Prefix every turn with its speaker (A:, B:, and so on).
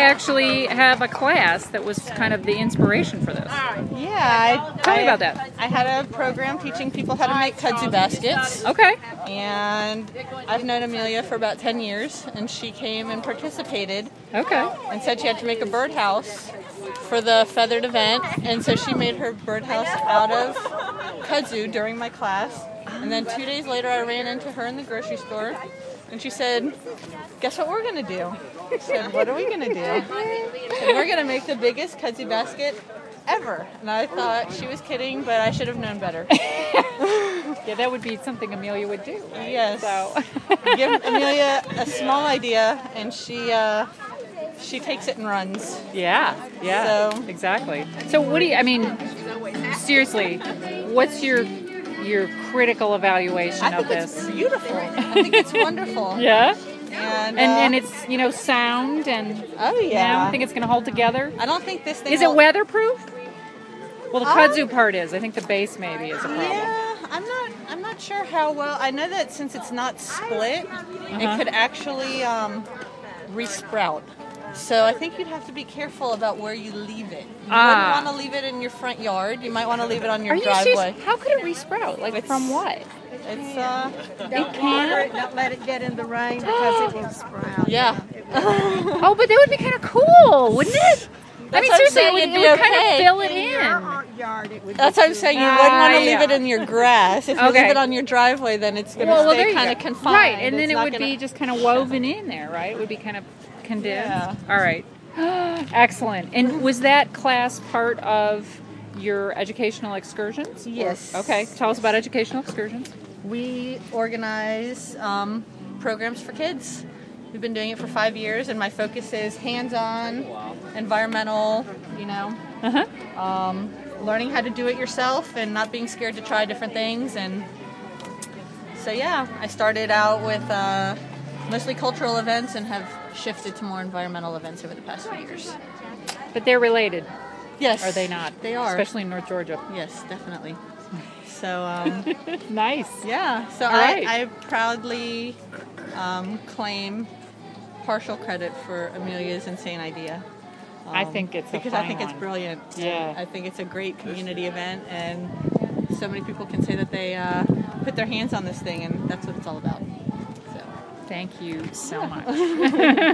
A: actually have a class that was kind of the inspiration for this.
B: Yeah,
A: Tell me about that.
B: I had a program teaching people how to make kudzu baskets.
A: Okay.
B: And I've known Amelia for about 10 years, and she came and participated
A: Okay.
B: and said she had to make a birdhouse for the feathered event, and so she made her birdhouse out of kudzu during my class. And then 2 days later, I ran into her in the grocery store, and she said, "Guess what we're going to do?" I said, "What are we going to do?" And we're going to make the biggest kudzu basket ever. And I thought she was kidding, but I should have known better.
A: Yeah, that would be something Amelia would do. Right?
B: Yes.
A: So.
B: Give Amelia a small idea, and she takes it and runs.
A: Yeah.
B: So
A: Exactly. So what do you? I mean, seriously, what's your critical evaluation
B: I
A: of
B: think
A: this?
B: it's beautiful. I think it's wonderful.
A: Yeah.
B: And
A: it's sound and
B: oh yeah.
A: I think it's going to hold together.
B: I don't think this thing
A: Is it
B: will-
A: weatherproof? Well, the kudzu part is. I think the base maybe is a problem.
B: Yeah, I'm not sure how well. I know that since it's not split, it could actually resprout. So I think you'd have to be careful about where you leave it. You wouldn't want to leave it in your front yard. You might want to leave it on your
A: Are you
B: driveway.
A: serious? How could it resprout? Like from what?
B: It's
C: Don't water it, don't let it get in the rain because it will sprout.
B: yeah.
A: Oh, but that would be kind of cool, wouldn't it? I mean,
B: what I'm
A: seriously,
B: saying,
A: it
B: it'd
A: would
B: be
A: kind of
B: okay.
A: fill it
C: In your
A: in.
C: yard, it would
B: That's
C: be
B: what I'm
C: good.
B: saying. You wouldn't want to leave
A: yeah.
B: it in your grass. If you
A: Okay.
B: leave it on your driveway, then it's going to
A: Well, there
B: stay
A: you
B: kind
A: go.
B: of confined.
A: Right, and then
B: It's
A: it
B: not
A: would
B: gonna-
A: be just kind of woven in there, right? It would be kind of condensed.
B: Yeah.
A: All right. Excellent. And was that class part of your educational excursions?
B: Yes.
A: Okay. Tell us about educational excursions.
B: We organize programs for kids. We've been doing it for 5 years, and my focus is hands-on, environmental, learning how to do it yourself and not being scared to try different things. And so, yeah, I started out with mostly cultural events and have shifted to more environmental events over the past few years.
A: But they're related,
B: Yes.
A: are they not?
B: They are.
A: Especially in North Georgia.
B: Yes, definitely. So,
A: Nice.
B: yeah. So
A: All right.
B: I proudly claim partial credit for Amelia's insane idea.
A: I think it's a
B: because I
A: fine
B: think it's
A: one.
B: brilliant.
A: Yeah.
B: I think it's a great community event, and so many people can say that they put their hands on this thing, and that's what it's all about. So.
A: Thank you so much.